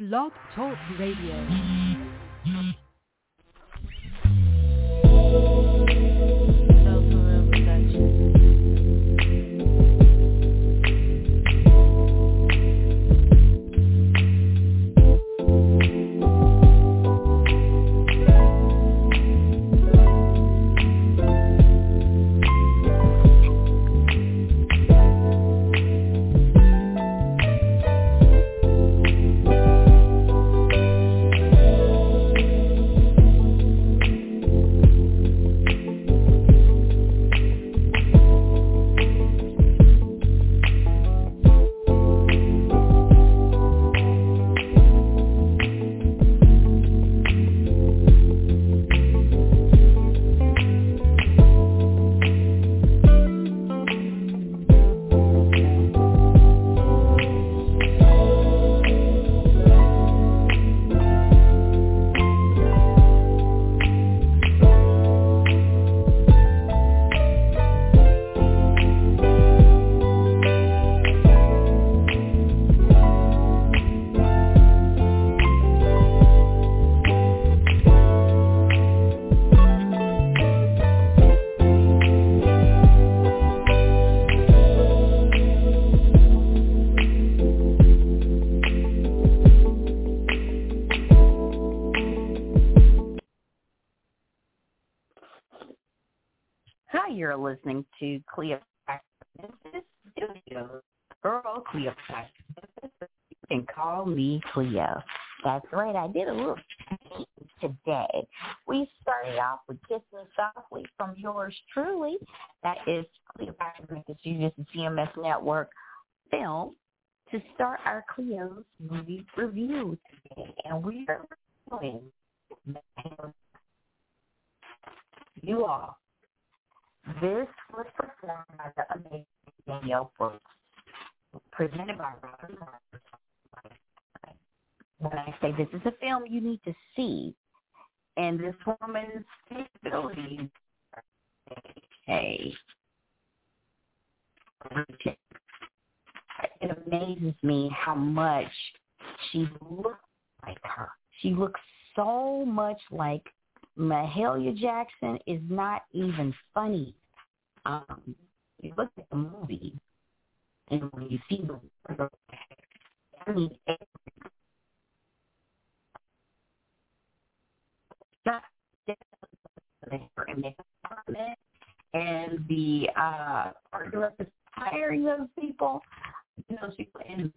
Blog Talk Radio. You're listening to Cleopatra Memphis Studios. Girl, Cleopatra Memphis. You can call me Cleo. That's right. I did a little today. We started off with Kissing Softly from yours truly. That is Cleopatra Memphis Studios and CMS Network film to start our Cleo's movie review today. And we are doing you all. This was performed by the amazing Danielle Brooks, presented by Robert Morris. When I say this is a film you need to see, and this woman's ability, it amazes me how much she looks like her. She looks so much like Mahalia Jackson is not even funny. You look at the movie, and when you see the I mean, and the art director hiring those people, and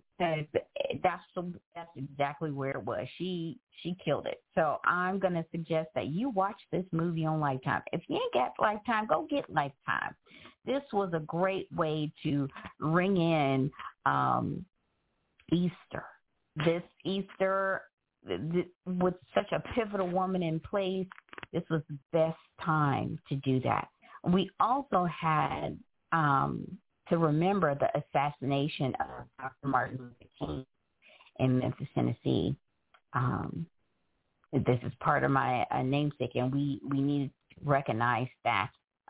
that's exactly where it was. She killed it. So I'm going to suggest that you watch this movie on Lifetime. If you ain't got Lifetime, go get Lifetime. This was a great way to ring in Easter. This Easter, with such a pivotal woman in place, this was the best time to do that. We also had to remember the assassination of Dr. Martin Luther King in Memphis, Tennessee. This is part of my namesake, and we need to recognize that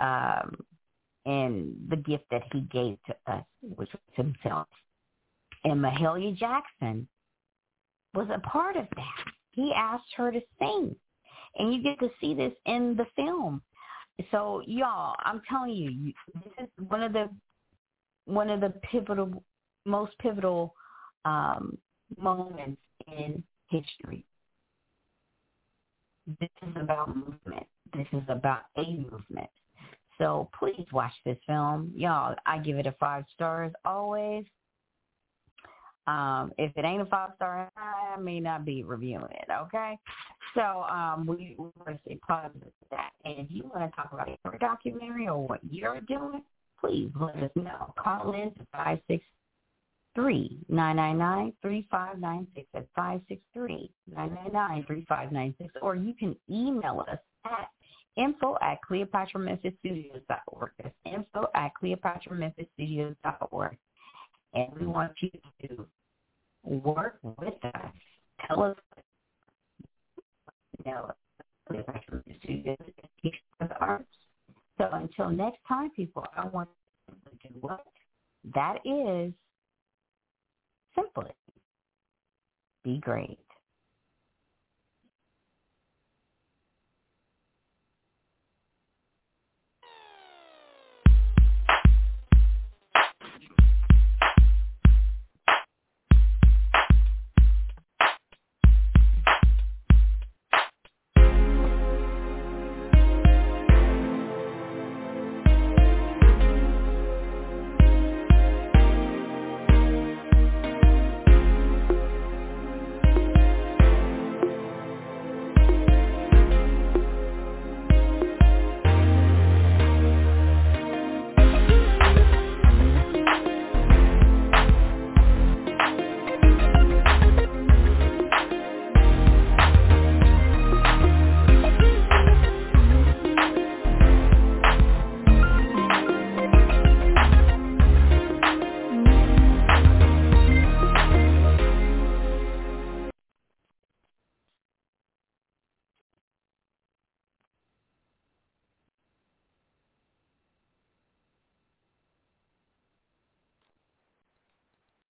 and the gift that he gave to us, which was himself. And Mahalia Jackson was a part of that. He asked her to sing, and you get to see this in the film. So, y'all, I'm telling you, this is one of the most pivotal moments in history. This is about movement. This is about a movement. So please watch this film. Y'all, I give it a 5 stars always. If it ain't a 5-star, I may not be reviewing it, okay? So we want to stay positive with that. And if you want to talk about your documentary or what you're doing, please let us know. Call in to 563-999-3596 at 563-999-3596, or you can email us at info@CleopatraMemphisStudios.org. That's info@CleopatraMemphisStudios.org. And we want you to work with us. Tell us, Cleopatra Memphis Studios teach the arts. So until next time, people, I want to do what? That is simply Be great.